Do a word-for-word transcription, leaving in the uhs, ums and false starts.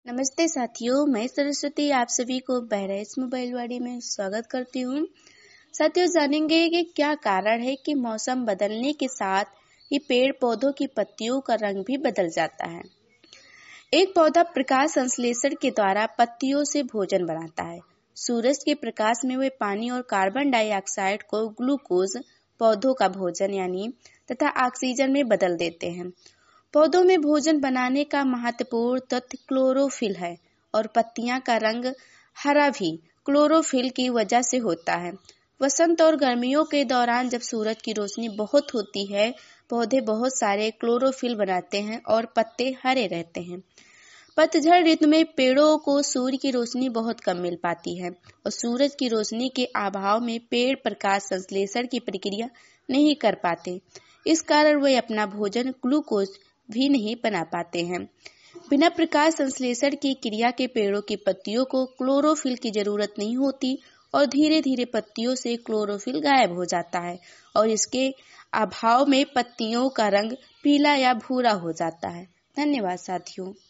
नमस्ते साथियों, मैं सरस्वती आप सभी को बहराइच मोबाइल वाड़ी में स्वागत करती हूँ। साथियों, जानेंगे कि क्या कारण है कि मौसम बदलने के साथ ही पेड़ पौधों की पत्तियों का रंग भी बदल जाता है। एक पौधा प्रकाश संश्लेषण के द्वारा पत्तियों से भोजन बनाता है। सूरज के प्रकाश में वे पानी और कार्बन डाइऑक्साइड को ग्लूकोज, पौधों का भोजन यानी तथा ऑक्सीजन में बदल देते हैं। पौधों में भोजन बनाने का महत्वपूर्ण तत्व क्लोरोफिल है और पत्तियां का रंग हरा भी क्लोरोफिल की वजह से होता है। वसंत और गर्मियों के दौरान जब सूरज की रोशनी बहुत होती है, पौधे बहुत सारे क्लोरोफिल बनाते हैं और पत्ते हरे रहते हैं। पतझड़ ऋतु में पेड़ों को सूर्य की रोशनी बहुत कम मिल पाती है और सूरज की रोशनी के अभाव में पेड़ प्रकाश संश्लेषण की प्रक्रिया नहीं कर पाते। इस कारण वे अपना भोजन ग्लूकोज भी नहीं बना पाते हैं। बिना प्रकाश संश्लेषण की क्रिया के पेड़ों की पत्तियों को क्लोरोफिल की जरूरत नहीं होती और धीरे धीरे पत्तियों से क्लोरोफिल गायब हो जाता है और इसके अभाव में पत्तियों का रंग पीला या भूरा हो जाता है। धन्यवाद साथियों।